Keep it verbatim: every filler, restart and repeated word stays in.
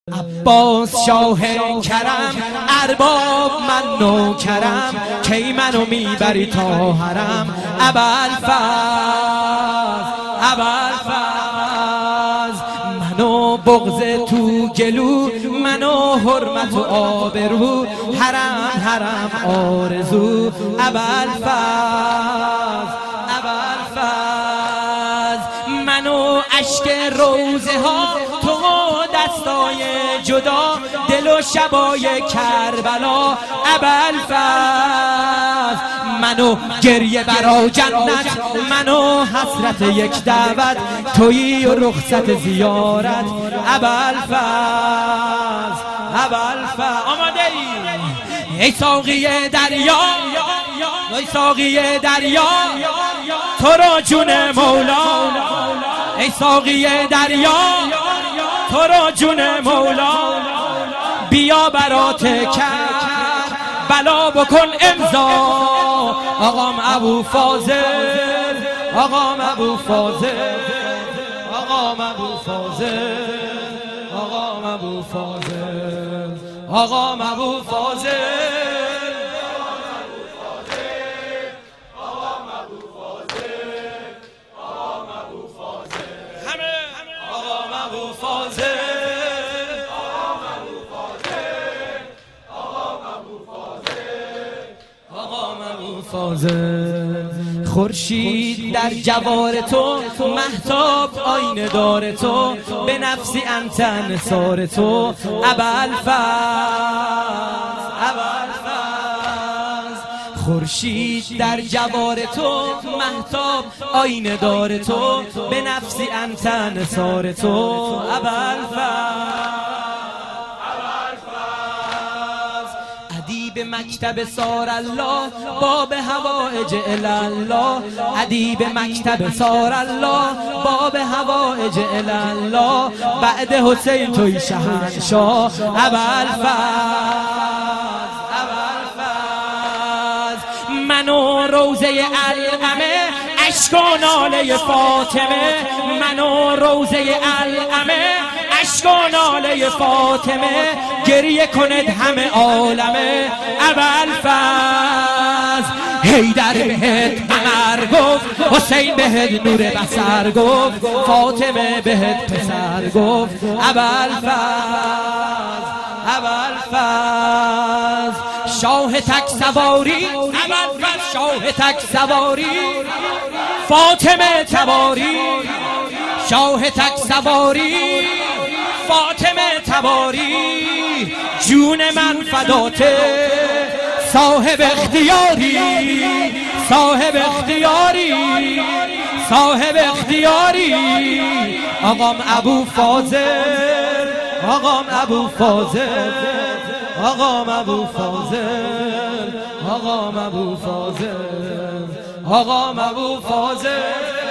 عباس شاه کرم ارباب من نوکرم، کی منو میبری تا حرم ابوالفضل ابوالفضل. منو بغض تو گلو، منو حرمت و آبرو، حرم حرم آرزو ابوالفضل ابوالفضل. منو اشک روزه ها، تو دستای جدا، دل و شبای کربلا ابوالفضل. منو گریه برا جنت، منو حسرت یک دعوت، تویی و رخصت زیارت ابوالفضل ابوالفضل. آماده ای؟ ای ساقی دریا، ای ساقی دریا، تو را جون مولا. ای ساقی دریا، تو را جون مولا. بیا برات کرد بلا بکن امضا، آقام ابو فاضل، آقام ابو فاضل، آقام ابو فاضل، آقام ابو فاضل، آقام ابو فاضل. خورشید در جوار تو، مهتاب آینه دار تو، به نفسی انت انصار تو ابوالفضل ابوالفضل. خورشید در جوار تو، مهتاب آینه دار تو، به نفسی انت انصار تو ابوالفضل. ادیب مکتب سار الله، باب حوائج الله. ادیب مکتب سار الله، باب حوائج الله. بعد حسین توی شهنشاه ابوالفضل ابوالفضل. منو روزه علقمه، اشک و ناله فاطمه. منو روزه علقمه، اشک و ناله فاطمه. گریه کند همه عالمه ابوالفضل. حیدر بهت قمر گفت، حسین بهت نور بصر گفت، فاطمه بهت پسر گفت ابوالفضل ابوالفضل. شاه تک سواری ابوالفضل، شاه تک سواری، فاطمه تباری. شاه تک سواری، فاطمه تباری. جون من فداته، صاحب اختیاری، صاحب اختیاری، صاحب اختیاری. آقام ابو فاضل، آقام ابو فاضل، آقام ابو فاضل، آقام ابو فاضل، آقام ابو فاضل.